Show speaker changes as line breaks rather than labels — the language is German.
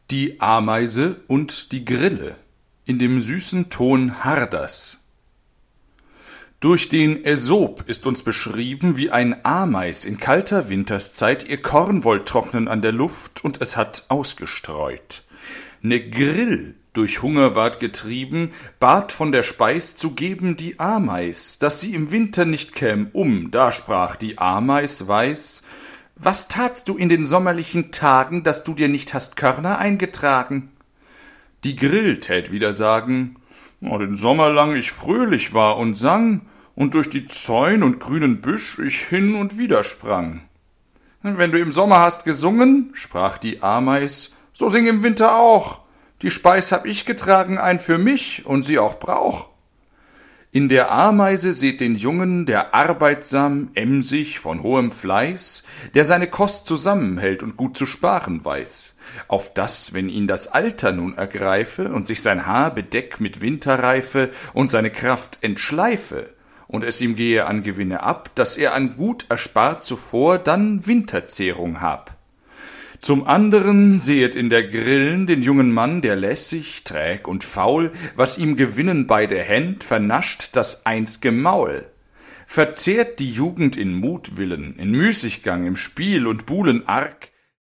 Die Ameise und die Grille in dem süßen Ton Harders. Durch den Äsop ist uns beschrieben, wie ein Ameis in kalter Winterszeit ihr Korn wollt trocknen an der Luft, und es hat ausgestreut. Ne Grill, durch Hunger ward getrieben, bat von der Speis zu geben die Ameis, dass sie im Winter nicht käm da sprach die Ameis weiß: Was tatst du in den sommerlichen Tagen, dass du dir nicht hast Körner eingetragen? Die Grill tät wieder sagen: Den Sommer lang ich fröhlich war und sang, und durch die Zäun und grünen Büsch ich hin und wider sprang. Wenn du im Sommer hast gesungen, sprach die Ameis, so sing im Winter auch. Die Speis hab ich getragen ein für mich und sie auch brauch. In der Ameise seht den Jungen, der arbeitsam, emsig, von hohem Fleiß, der seine Kost zusammenhält und gut zu sparen weiß, auf dass, wenn ihn das Alter nun ergreife und sich sein Haar bedeck mit Winterreife und seine Kraft entschleife, und es ihm gehe an Gewinne ab, dass er an Gut erspart zuvor dann Winterzehrung hab. Zum anderen sehet in der Grillen den jungen Mann, der lässig, träg und faul, was ihm gewinnen beide Händ, vernascht das einz'ge Maul. Verzehrt die Jugend in Mutwillen, in Müßiggang, im Spiel und Buhlen arg,